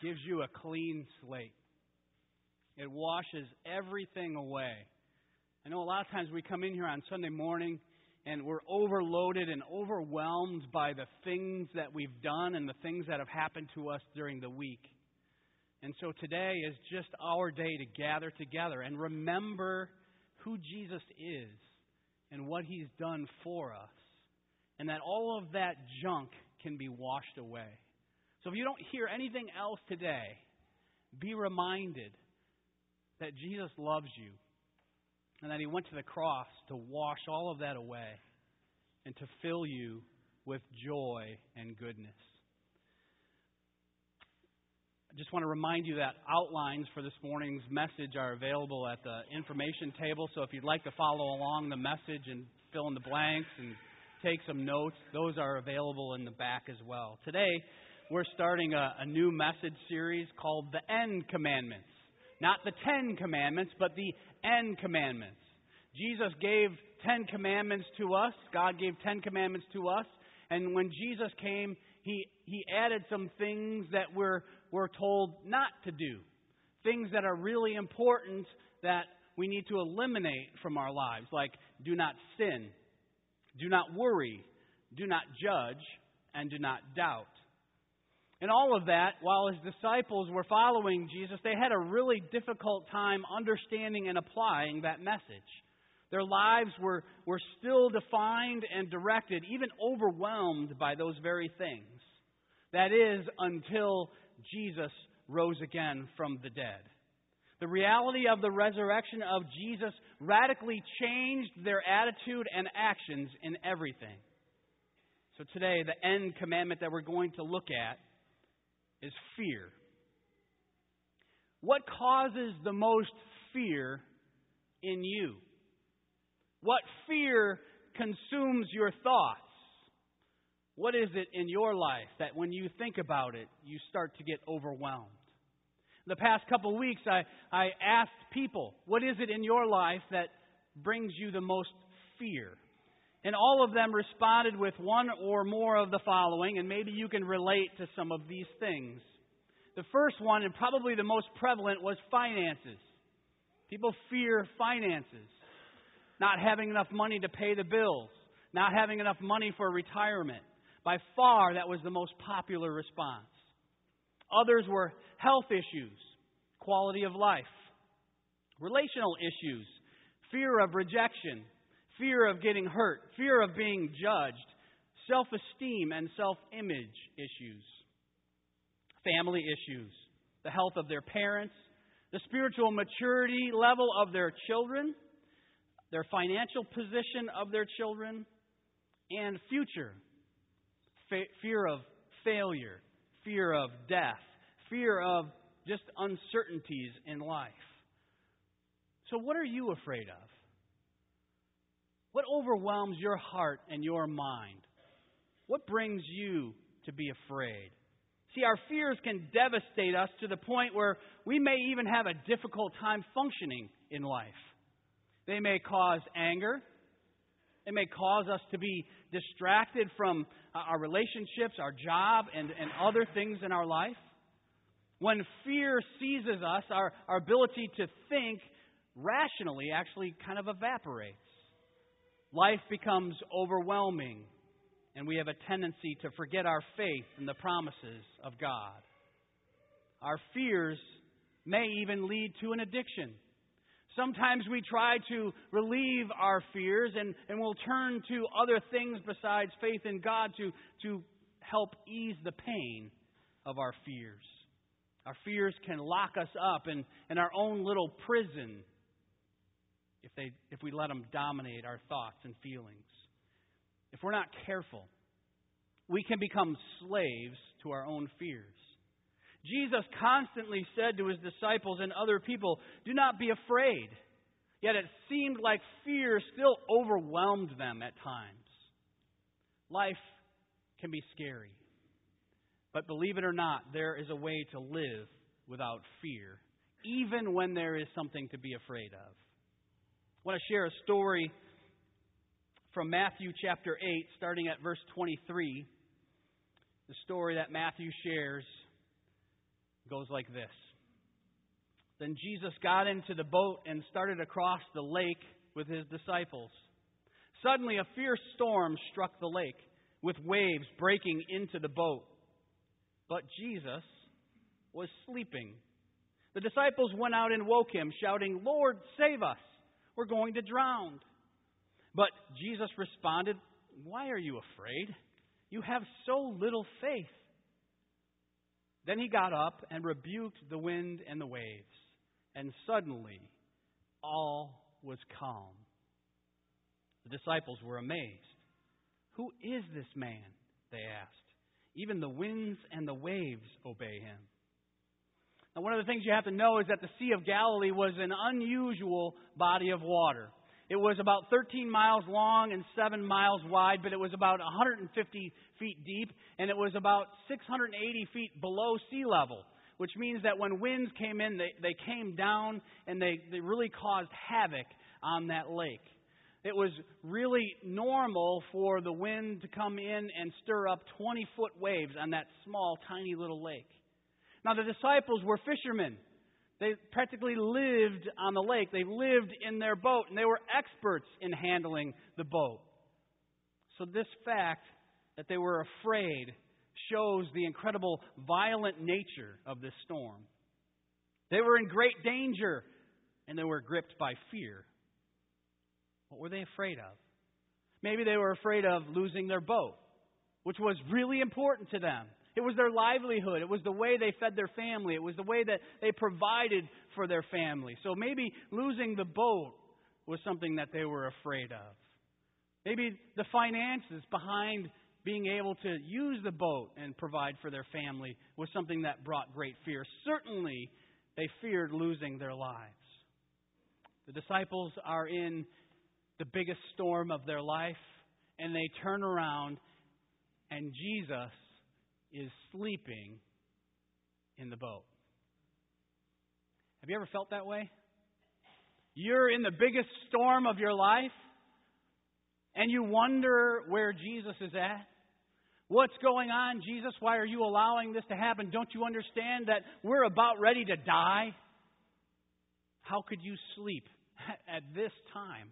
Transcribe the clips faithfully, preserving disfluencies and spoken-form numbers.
gives you a clean slate. It washes everything away. I know a lot of times we come in here on Sunday morning and we're overloaded and overwhelmed by the things that we've done and the things that have happened to us during the week. And so today is just our day to gather together and remember who Jesus is and what He's done for us. And that all of that junk can be washed away. So if you don't hear anything else today, be reminded that Jesus loves you and that He went to the cross to wash all of that away and to fill you with joy and goodness. I just want to remind you that outlines for this morning's message are available at the information table. So if you'd like to follow along the message and fill in the blanks and take some notes, those are available in the back as well. Today, we're starting a, a new message series called The End Commandments. Not the Ten Commandments, but the End Commandments. Jesus gave Ten Commandments to us. God gave Ten Commandments to us. And when Jesus came, He He added some things that we're, we're told not to do. Things that are really important that we need to eliminate from our lives. Like, do not sin. Do not worry. Do not judge. And do not doubt. And all of that, while His disciples were following Jesus, they had a really difficult time understanding and applying that message. Their lives were, were still defined and directed, even overwhelmed by those very things. That is, until Jesus rose again from the dead. The reality of the resurrection of Jesus radically changed their attitude and actions in everything. So today, the end commandment that we're going to look at is fear. What causes the most fear in you? What fear consumes your thoughts? What is it in your life that when you think about it, you start to get overwhelmed? The past couple of weeks, I, I asked people, what is it in your life that brings you the most fear? And all of them responded with one or more of the following, and maybe you can relate to some of these things. The first one, and probably the most prevalent, was finances. People fear finances. Not having enough money to pay the bills. Not having enough money for retirement. By far, that was the most popular response. Others were health issues, quality of life, relational issues, fear of rejection, fear of getting hurt, fear of being judged, self-esteem and self-image issues, family issues, the health of their parents, the spiritual maturity level of their children, their financial position of their children, and future. Fe- fear of failure, fear of death, fear of just uncertainties in life. So what are you afraid of? What overwhelms your heart and your mind? What brings you to be afraid? See, our fears can devastate us to the point where we may even have a difficult time functioning in life. They may cause anger. They may cause us to be distracted from our relationships, our job, and, and other things in our life. When fear seizes us, our, our ability to think rationally actually kind of evaporates. Life becomes overwhelming, and we have a tendency to forget our faith in the promises of God. Our fears may even lead to an addiction. Sometimes we try to relieve our fears and, and we'll turn to other things besides faith in God to, to help ease the pain of our fears. Our fears can lock us up in, in our own little prison if they if we let them dominate our thoughts and feelings. If we're not careful, we can become slaves to our own fears. Jesus constantly said to His disciples and other people, do not be afraid. Yet it seemed like fear still overwhelmed them at times. Life can be scary. But believe it or not, there is a way to live without fear, even when there is something to be afraid of. I want to share a story from Matthew chapter eight, starting at verse twenty-three. The story that Matthew shares goes like this. Then Jesus got into the boat and started across the lake with his disciples. Suddenly a fierce storm struck the lake, with waves breaking into the boat. But Jesus was sleeping. The disciples went out and woke him, shouting, "Lord, save us! We're going to drown." But Jesus responded, "Why are you afraid? You have so little faith." Then he got up and rebuked the wind and the waves, and suddenly all was calm. The disciples were amazed. "Who is this man?" they asked. "Even the winds and the waves obey him." Now, one of the things you have to know is that the Sea of Galilee was an unusual body of water. It was about thirteen miles long and seven miles wide, but it was about one hundred fifty feet deep, and it was about six hundred eighty feet below sea level, which means that when winds came in, they, they came down, and they, they really caused havoc on that lake. It was really normal for the wind to come in and stir up twenty-foot waves on that small, tiny little lake. Now, the disciples were fishermen. They practically lived on the lake. They lived in their boat, and they were experts in handling the boat. So this fact that they were afraid shows the incredible violent nature of this storm. They were in great danger, and they were gripped by fear. What were they afraid of? Maybe they were afraid of losing their boat, which was really important to them. It was their livelihood. It was the way they fed their family. It was the way that they provided for their family. So maybe losing the boat was something that they were afraid of. Maybe the finances behind being able to use the boat and provide for their family was something that brought great fear. Certainly, they feared losing their lives. The disciples are in the biggest storm of their life, and they turn around, and Jesus is sleeping in the boat. Have you ever felt that way? You're in the biggest storm of your life, and you wonder where Jesus is at. What's going on, Jesus? Why are you allowing this to happen? Don't you understand that we're about ready to die? How could you sleep at this time?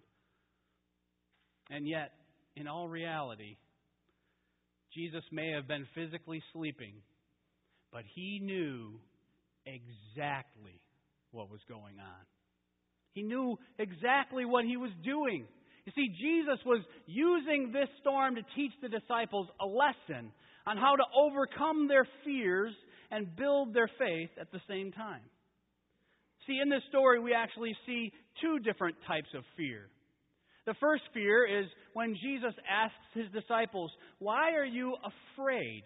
And yet, in all reality, Jesus may have been physically sleeping, but he knew exactly what was going on. He knew exactly what he was doing. You see, Jesus was using this storm to teach the disciples a lesson on how to overcome their fears and build their faith at the same time. See, in this story, we actually see two different types of fear. The first fear is when Jesus asks his disciples, "Why are you afraid?"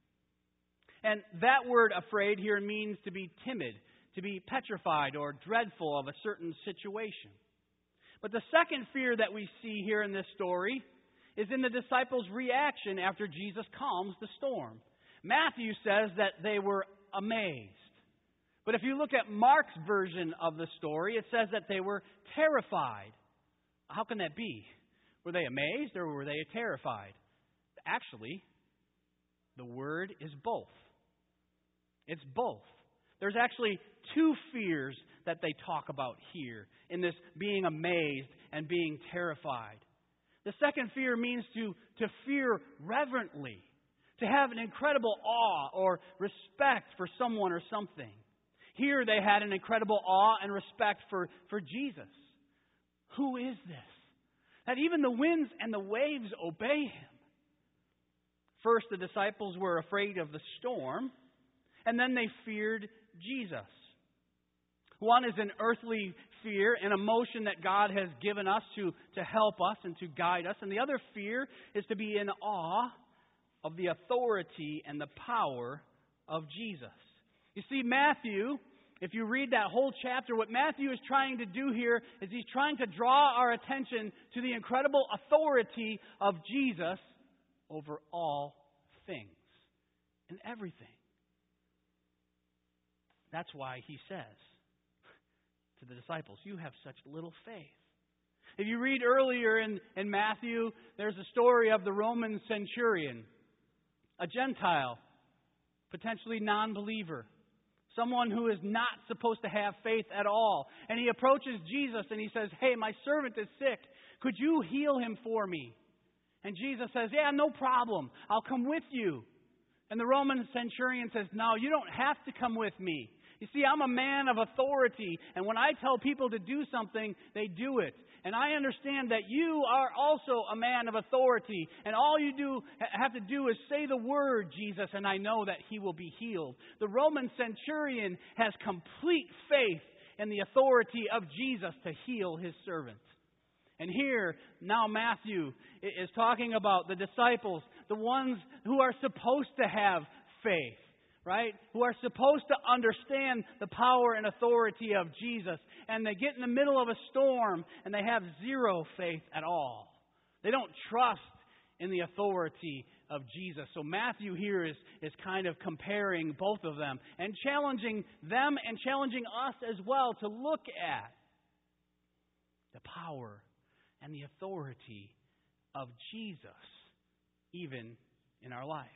And that word afraid here means to be timid, to be petrified or dreadful of a certain situation. But the second fear that we see here in this story is in the disciples' reaction after Jesus calms the storm. Matthew says that they were amazed. But if you look at Mark's version of the story, it says that they were terrified. How can that be? Were they amazed or were they terrified? Actually, the word is both. It's both. There's actually two fears that they talk about here in this being amazed and being terrified. The second fear means to, to fear reverently, to have an incredible awe or respect for someone or something. Here they had an incredible awe and respect for, for Jesus. Who is this? That even the winds and the waves obey him. First, the disciples were afraid of the storm, and then they feared Jesus. One is an earthly fear, an emotion that God has given us to, to help us and to guide us. And the other fear is to be in awe of the authority and the power of Jesus. You see, Matthew, if you read that whole chapter, what Matthew is trying to do here is he's trying to draw our attention to the incredible authority of Jesus over all things and everything. That's why he says to the disciples, "You have such little faith." If you read earlier in, in Matthew, there's a story of the Roman centurion, a Gentile, potentially non-believer, someone who is not supposed to have faith at all. And he approaches Jesus and he says, "Hey, my servant is sick. Could you heal him for me?" And Jesus says, "Yeah, no problem. I'll come with you." And the Roman centurion says, "No, you don't have to come with me. You see, I'm a man of authority, and when I tell people to do something, they do it. And I understand that you are also a man of authority, and all you do have to do is say the word, Jesus, and I know that he will be healed." The Roman centurion has complete faith in the authority of Jesus to heal his servant. And here, now Matthew is talking about the disciples, the ones who are supposed to have faith, right? Who are supposed to understand the power and authority of Jesus. And they get in the middle of a storm and they have zero faith at all. They don't trust in the authority of Jesus. So Matthew here is, is kind of comparing both of them and challenging them and challenging us as well to look at the power and the authority of Jesus, even in our life.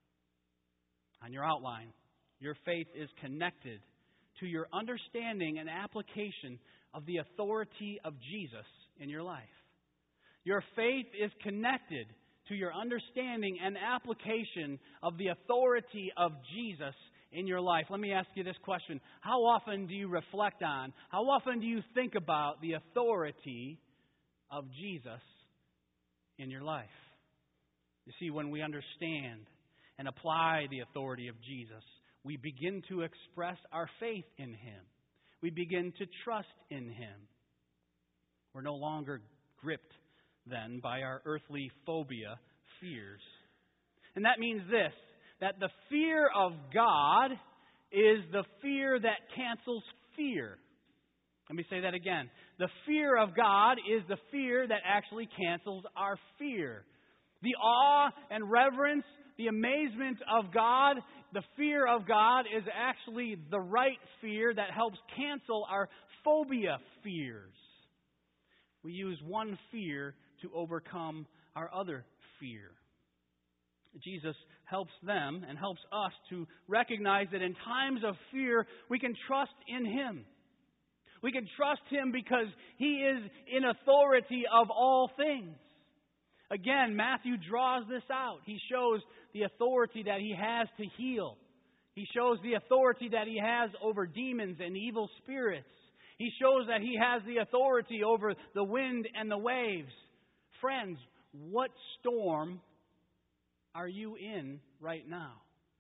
On your outline, your faith is connected to your understanding and application of the authority of Jesus in your life. Your faith is connected to your understanding and application of the authority of Jesus in your life. Let me ask you this question. How often do you reflect on, how often do you think about the authority of Jesus in your life? You see, when we understand and apply the authority of Jesus, we begin to express our faith in Him. We begin to trust in Him. We're no longer gripped then by our earthly phobia, fears. And that means this, that the fear of God is the fear that cancels fear. Let me say that again. The fear of God is the fear that actually cancels our fear. The awe and reverence, the amazement of God, the fear of God is actually the right fear that helps cancel our phobia fears. We use one fear to overcome our other fear. Jesus helps them and helps us to recognize that in times of fear, we can trust in Him. We can trust Him because He is in authority of all things. Again, Matthew draws this out. He shows the authority that He has to heal. He shows the authority that He has over demons and evil spirits. He shows that He has the authority over the wind and the waves. Friends, what storm are you in right now?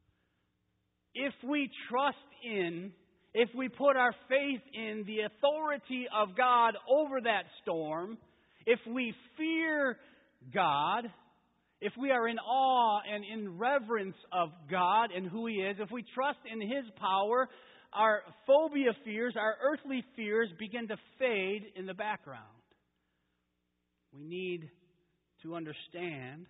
If we trust in If we put our faith in the authority of God over that storm, if we fear God, if we are in awe and in reverence of God and who He is, if we trust in His power, our phobia fears, our earthly fears begin to fade in the background. We need to understand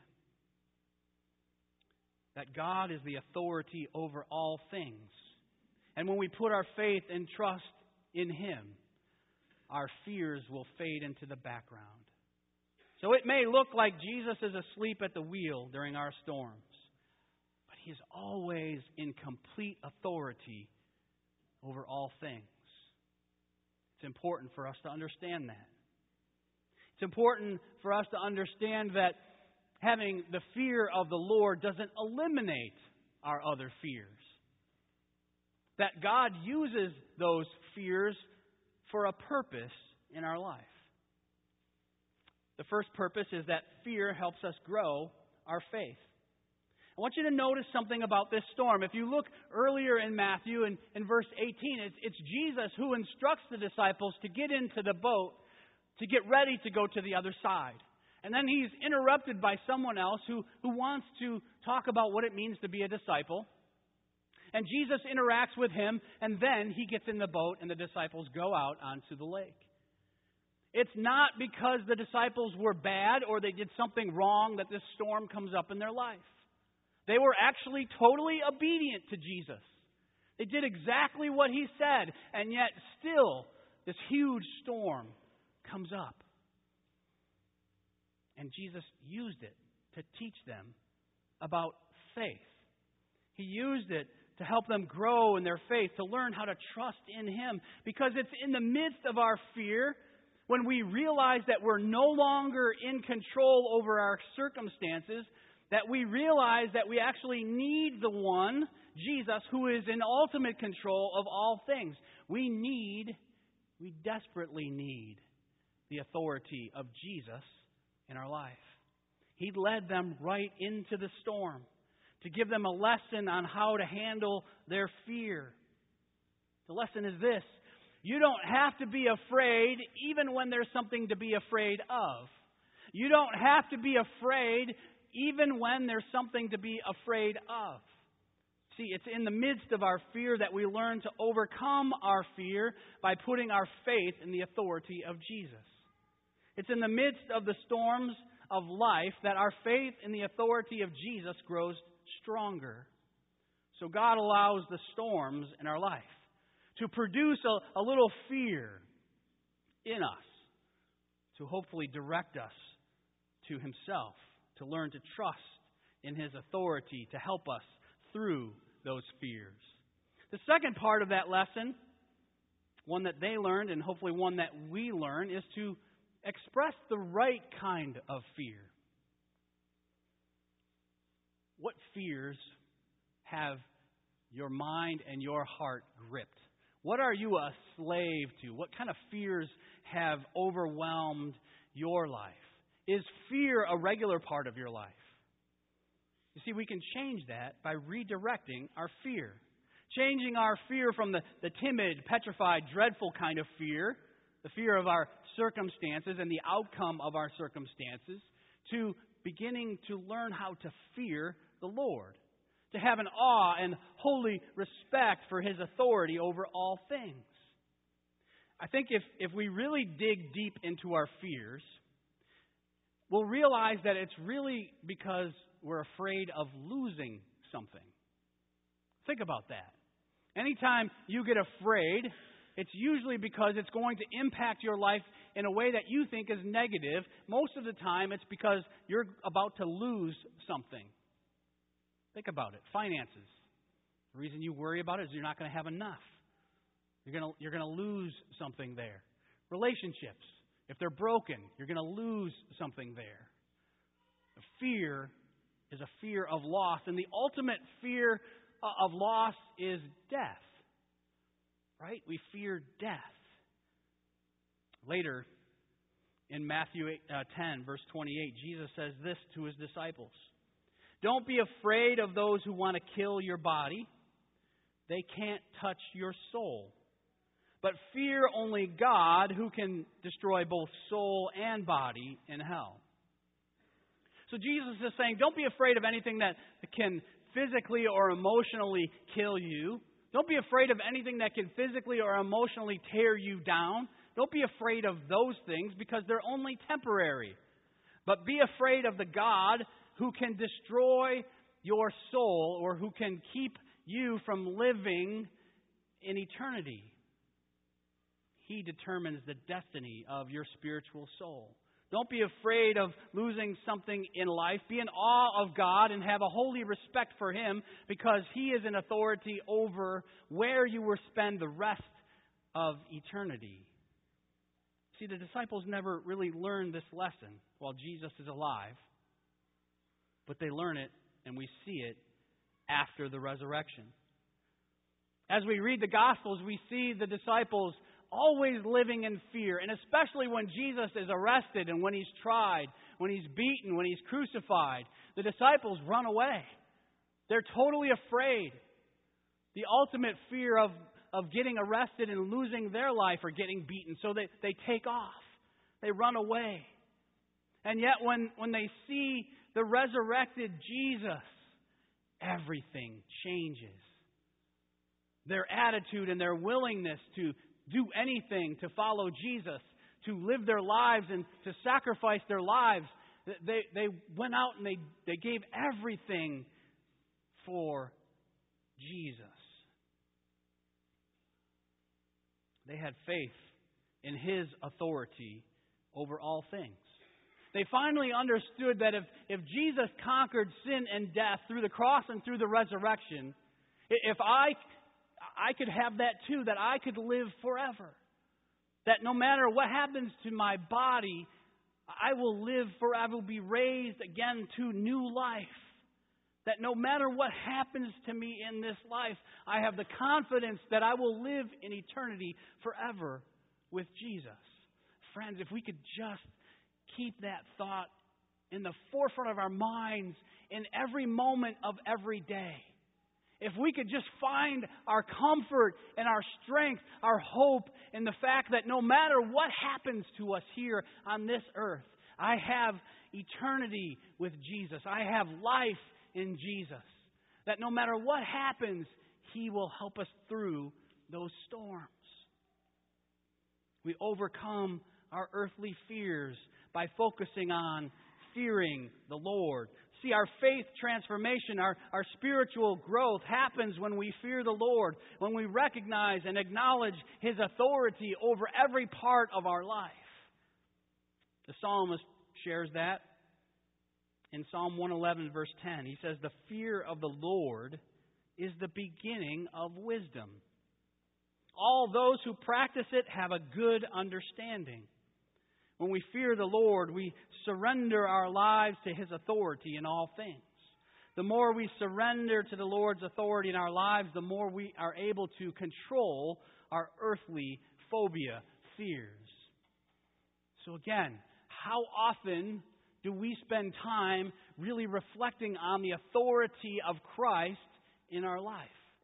that God is the authority over all things. And when we put our faith and trust in Him, our fears will fade into the background. So it may look like Jesus is asleep at the wheel during our storms, but He is always in complete authority over all things. It's important for us to understand that. It's important for us to understand that having the fear of the Lord doesn't eliminate our other fears. That God uses those fears for a purpose in our life. The first purpose is that fear helps us grow our faith. I want you to notice something about this storm. If you look earlier in Matthew, in, in verse eighteen, it's, it's Jesus who instructs the disciples to get into the boat to get ready to go to the other side. And then He's interrupted by someone else who, who wants to talk about what it means to be a disciple. And Jesus interacts with him, and then He gets in the boat and the disciples go out onto the lake. It's not because the disciples were bad or they did something wrong that this storm comes up in their life. They were actually totally obedient to Jesus. They did exactly what He said, and yet still this huge storm comes up. And Jesus used it to teach them about faith. He used it to help them grow in their faith, to learn how to trust in Him. Because it's in the midst of our fear, when we realize that we're no longer in control over our circumstances, that we realize that we actually need the one, Jesus, who is in ultimate control of all things. We need, we desperately need the authority of Jesus in our life. He led them right into the storm to give them a lesson on how to handle their fear. The lesson is this: you don't have to be afraid even when there's something to be afraid of. You don't have to be afraid even when there's something to be afraid of. See, it's in the midst of our fear that we learn to overcome our fear by putting our faith in the authority of Jesus. It's in the midst of the storms of life that our faith in the authority of Jesus grows stronger. So God allows the storms in our life to produce a, a little fear in us, to hopefully direct us to Himself, to learn to trust in His authority to help us through those fears. The second part of that lesson, one that they learned and hopefully one that we learn, is to express the right kind of fear. What fears have your mind and your heart gripped? What are you a slave to? What kind of fears have overwhelmed your life? Is fear a regular part of your life? You see, we can change that by redirecting our fear. Changing our fear from the, the timid, petrified, dreadful kind of fear, the fear of our circumstances and the outcome of our circumstances, to beginning to learn how to fear the Lord, to have an awe and holy respect for His authority over all things. I think if, if we really dig deep into our fears, we'll realize that it's really because we're afraid of losing something. Think about that. Anytime you get afraid, it's usually because it's going to impact your life in a way that you think is negative. Most of the time, it's because you're about to lose something. Think about it. Finances. The reason you worry about it is you're not going to have enough. You're going to, you're going to lose something there. Relationships. If they're broken, you're going to lose something there. The fear is a fear of loss, and the ultimate fear of loss is death. Right? We fear death. Later, in Matthew ten, verse twenty-eight, Jesus says this to His disciples: "Don't be afraid of those who want to kill your body. They can't touch your soul. But fear only God, who can destroy both soul and body in hell." So Jesus is saying, don't be afraid of anything that can physically or emotionally kill you. Don't be afraid of anything that can physically or emotionally tear you down. Don't be afraid of those things because they're only temporary. But be afraid of the God who can destroy your soul, or who can keep you from living in eternity. He determines the destiny of your spiritual soul. Don't be afraid of losing something in life. Be in awe of God and have a holy respect for Him, because He is in authority over where you will spend the rest of eternity. See, the disciples never really learned this lesson while Jesus is alive, but they learn it, and we see it after the resurrection. As we read the Gospels, we see the disciples always living in fear, and especially when Jesus is arrested and when He's tried, when He's beaten, when He's crucified, the disciples run away. They're totally afraid. The ultimate fear of, of getting arrested and losing their life or getting beaten, so they, they take off. They run away. And yet when, when they see the resurrected Jesus, everything changes. Their attitude and their willingness to do anything to follow Jesus, to live their lives and to sacrifice their lives, they, they went out and they, they gave everything for Jesus. They had faith in His authority over all things. They finally understood that if, if Jesus conquered sin and death through the cross and through the resurrection, If I, I could have that too, that I could live forever. That no matter what happens to my body, I will live forever, I will be raised again to new life. That no matter what happens to me in this life, I have the confidence that I will live in eternity forever with Jesus. Friends, if we could just keep that thought in the forefront of our minds in every moment of every day. If we could just find our comfort and our strength, our hope in the fact that no matter what happens to us here on this earth, I have eternity with Jesus. I have life in Jesus. That no matter what happens, He will help us through those storms. We overcome our earthly fears by focusing on fearing the Lord. See, our faith transformation, our, our spiritual growth happens when we fear the Lord, when we recognize and acknowledge His authority over every part of our life. The psalmist shares that in Psalm one eleven, verse ten. He says, "The fear of the Lord is the beginning of wisdom. All those who practice it have a good understanding." When we fear the Lord, we surrender our lives to His authority in all things. The more we surrender to the Lord's authority in our lives, the more we are able to control our earthly phobia, fears. So again, how often do we spend time really reflecting on the authority of Christ in our life?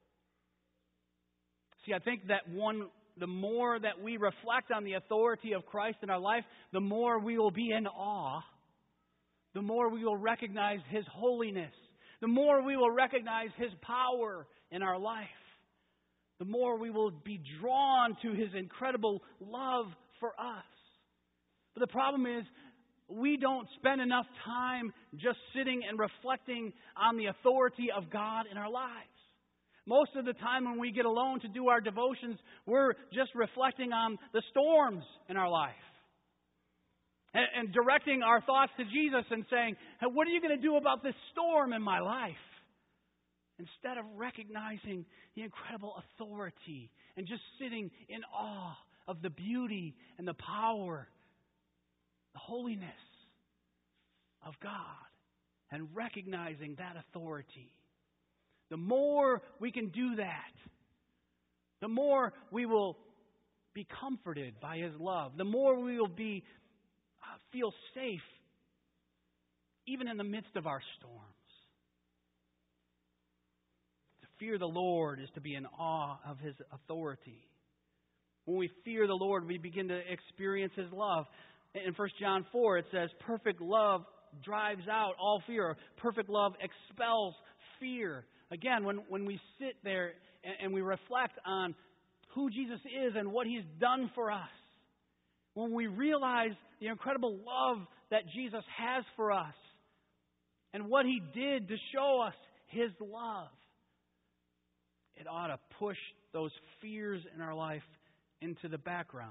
See, I think that one, the more that we reflect on the authority of Christ in our life, the more we will be in awe. The more we will recognize His holiness. The more we will recognize His power in our life. The more we will be drawn to His incredible love for us. But the problem is, we don't spend enough time just sitting and reflecting on the authority of God in our lives. Most of the time when we get alone to do our devotions, we're just reflecting on the storms in our life. And, and directing our thoughts to Jesus and saying, "Hey, what are you going to do about this storm in my life?" Instead of recognizing the incredible authority and just sitting in awe of the beauty and the power, the holiness of God, and recognizing that authority. The more we can do that, the more we will be comforted by His love. The more we will be uh, feel safe, even in the midst of our storms. To fear the Lord is to be in awe of His authority. When we fear the Lord, we begin to experience His love. In First John four, it says, "Perfect love drives out all fear." Perfect love expels fear. Again, when, when we sit there and, and we reflect on who Jesus is and what He's done for us, when we realize the incredible love that Jesus has for us and what He did to show us His love, it ought to push those fears in our life into the background.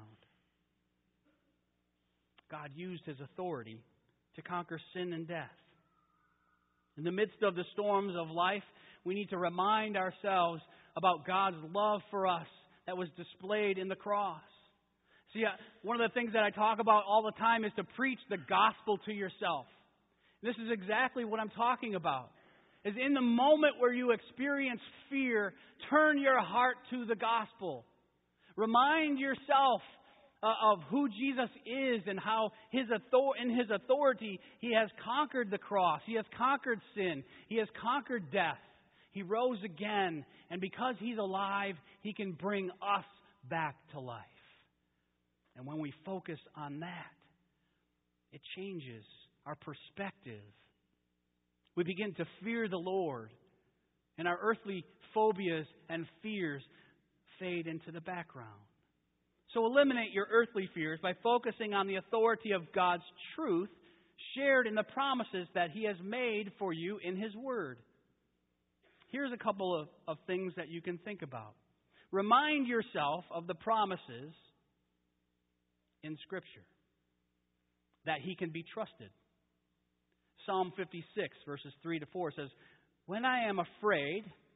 God used His authority to conquer sin and death. In the midst of the storms of life, we need to remind ourselves about God's love for us that was displayed in the cross. See, one of the things that I talk about all the time is to preach the gospel to yourself. This is exactly what I'm talking about. Is in the moment where you experience fear, turn your heart to the gospel. Remind yourself uh, of who Jesus is and how his author- in His authority He has conquered the cross. He has conquered sin. He has conquered death. He rose again. And because He's alive, He can bring us back to life. And when we focus on that, it changes our perspective. We begin to fear the Lord, and our earthly phobias and fears fade into the background. So eliminate your earthly fears by focusing on the authority of God's truth shared in the promises that He has made for you in His Word. Here's a couple of, of things that you can think about. Remind yourself of the promises in Scripture that He can be trusted. Psalm fifty-six, verses three to four says, "When I am afraid,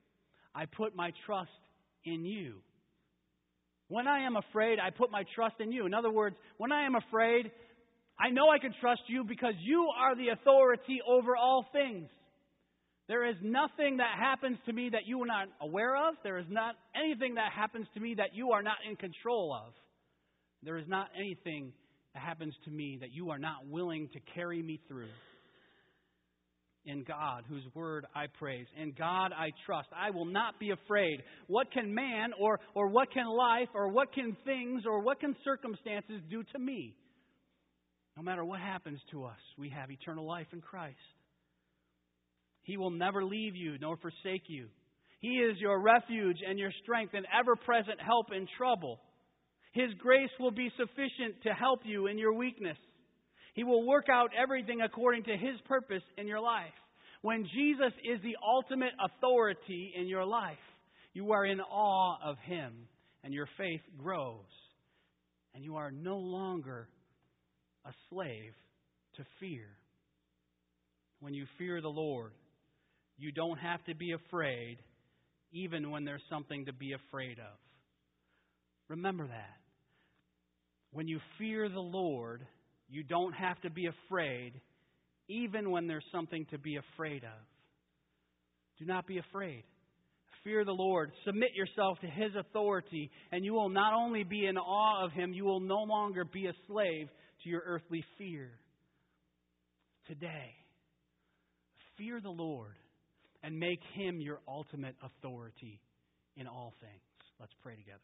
I put my trust in you. When I am afraid, I put my trust in you. In other words, when I am afraid, I know I can trust you because you are the authority over all things. There is nothing that happens to me that you are not aware of. There is not anything that happens to me that you are not in control of. There is not anything that happens to me that you are not willing to carry me through. In God, whose word I praise, in God I trust. I will not be afraid. What can man or, or what can life or what can things or what can circumstances do to me? No matter what happens to us, we have eternal life in Christ. He will never leave you nor forsake you. He is your refuge and your strength and ever-present help in trouble. His grace will be sufficient to help you in your weakness. He will work out everything according to His purpose in your life. When Jesus is the ultimate authority in your life, you are in awe of Him and your faith grows. And you are no longer a slave to fear. When you fear the Lord, you don't have to be afraid even when there's something to be afraid of. Remember that. When you fear the Lord, you don't have to be afraid, even when there's something to be afraid of. Do not be afraid. Fear the Lord. Submit yourself to His authority, and you will not only be in awe of Him, you will no longer be a slave to your earthly fear. Today, fear the Lord and make Him your ultimate authority in all things. Let's pray together.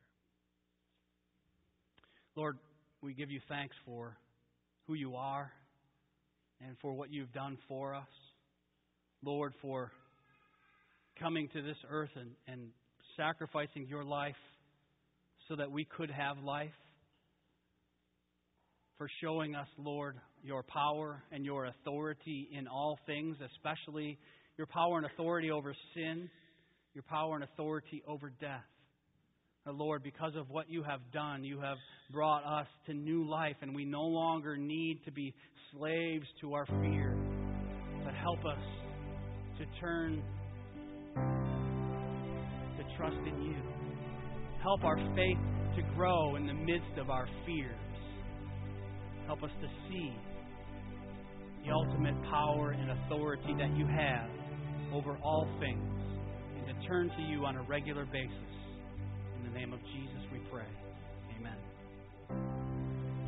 Lord, we give you thanks for who you are and for what you've done for us. Lord, for coming to this earth and, and sacrificing your life so that we could have life. For showing us, Lord, your power and your authority in all things, especially your power and authority over sin, your power and authority over death. Lord, because of what you have done, you have brought us to new life, and we no longer need to be slaves to our fear. But help us to turn to trust in you. Help our faith to grow in the midst of our fears. Help us to see the ultimate power and authority that you have over all things, and to turn to you on a regular basis. In the name of Jesus we pray. Amen.